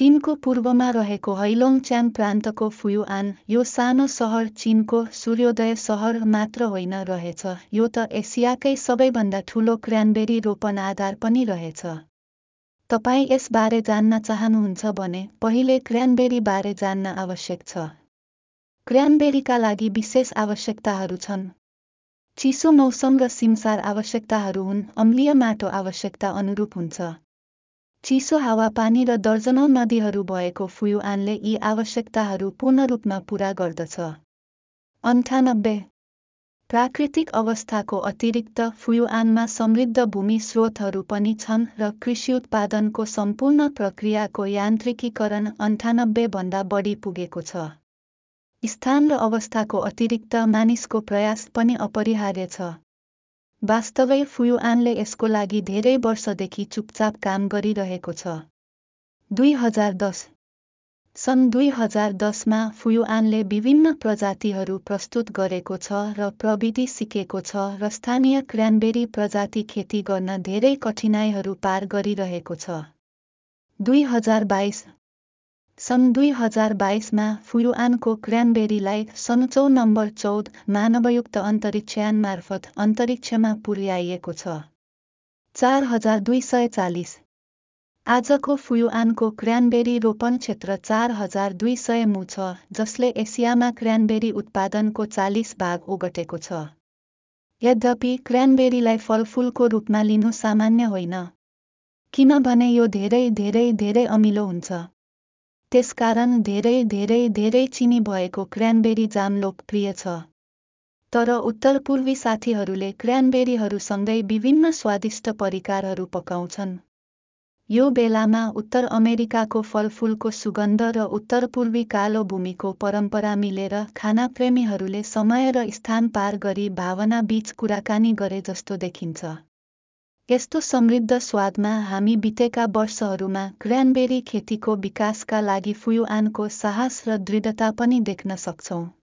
चीनको पूर्वमा रहेको हैलोङच्यान प्रान्तको फुयुआन यो सानो सहर चीनको सूर्योदय सहर मात्र होइन रहेछ, यो त एसियाकै सबैभन्दा ठूलो क्र्यानबेरी रोपन आधार पनि रहेछ। तपाईँ यसबारे जान्न चाहनुहुन्छ भने पहिले क्र्यानबेरी बारे जान्न आवश्यक छ। क्र्यानबेरीका लागि विशेष आवश्यकताहरू छन्। चिसो मौसम र सिमसार आवश्यकताहरू हुन्। अम्लीय माटो आवश्यकता अनुरूप हुन्छ। चिसो हावापानी र दर्जनौं नदीहरू भएको फुयुआनले यी आवश्यकताहरू पूर्ण रूपमा पूरा गर्दछ। 98 प्राकृतिक अवस्थाको अतिरिक्त फुयुआनमा समृद्ध भूमि स्रोतहरू पनि छन् र कृषि उत्पादनको सम्पूर्ण प्रक्रियाको यान्त्रिकीकरण 98 भन्दा बढी पुगेको छ। स्थान र अवस्थाको अतिरिक्त मानिसको प्रयास पनि अपरिहार्य छ। वास्तवै फुयुआनले यसको लागि धेरै वर्षदेखि चुपचाप काम गरिरहेको छ। 2010 सन् 2010 मा फुयुआनले विभिन्न प्रजातिहरू प्रस्तुत गरेको छ र प्रविधि सिकेको छ र स्थानीय क्र्यानबेरी प्रजाति खेती गर्न धेरै कठिनाइहरू पार गरिरहेको छ। 2022 सन् 2022 मा फुयुआनको क्र्यानबेरीलाई सन्चौ नम्बर 14 मानवयुक्त अन्तरिक्षयान मार्फत अन्तरिक्षमा पुर्याइएको छ। 4240 आजको फुयुआनको क्र्यानबेरी रोपन क्षेत्र 4200 मु छ, जसले एसियामा क्र्यानबेरी उत्पादनको 40 भाग ओगटेको छ। यद्यपि क्र्यानबेरीलाई फलफुलको रूपमा लिनु सामान्य होइन, किनभने यो धेरै अमिलो हुन्छ। त्यसकारण धेरै चिनी भएको क्र्यानबेरी जाम लोकप्रिय छ। तर उत्तरपूर्वी साथीहरूले क्र्यानबेरीहरूसँगै विभिन्न स्वादिष्ट परिकारहरू पकाउँछन्। यो बेलामा उत्तर अमेरिकाको फलफुलको सुगन्ध र उत्तरपूर्वी कालो भूमिको परम्परा मिलेर खानाप्रेमीहरूले समय र स्थान पार गरी भावना बीच कुराकानी गरे जस्तो देखिन्छ। यस्तो समृद्ध स्वादमा हामी बितेका वर्षहरूमा क्र्यानबेरी खेतीको विकासका लागि फुयुआनको साहस र दृढता पनि देख्न सक्छौं।